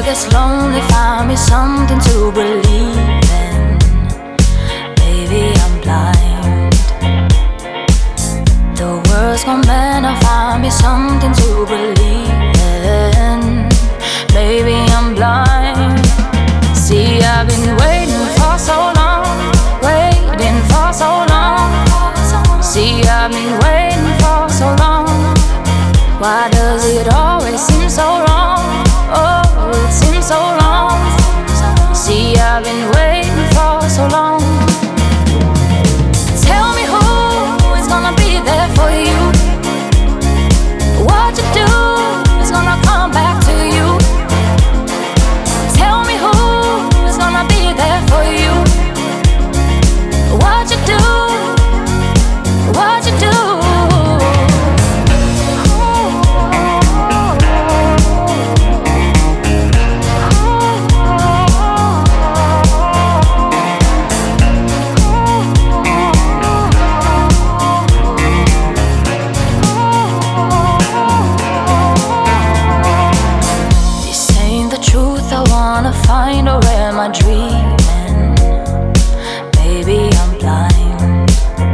gets lonely, find me something to believe in. Baby, I'm blind. The world's gone mad, now find me something to believe in. Baby, I'm blind. See, I've been waiting for so long, waiting for so long. See, I've been waiting for so long. Why does it always seem so wrong? Oh, it seems so long. See, I've been waiting for so long. Tell me who is gonna be there for you. What you do is gonna come back to you. Tell me who is gonna be there for you. What you do, what you do. Find or am I dreaming? Baby, I'm blind.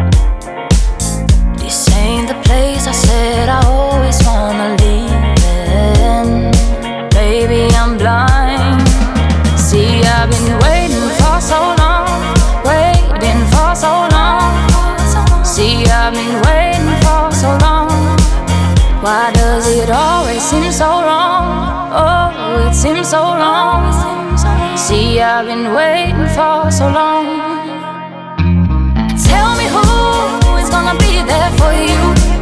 This ain't the place I said I always wanna live in. Baby, I'm blind. See, I've been waiting for so long, waiting for so long. See, I've been waiting for so long. Why does it always seem so wrong? Oh, it seems so long. See, I've been waiting for so long. Tell me who is gonna be there for you.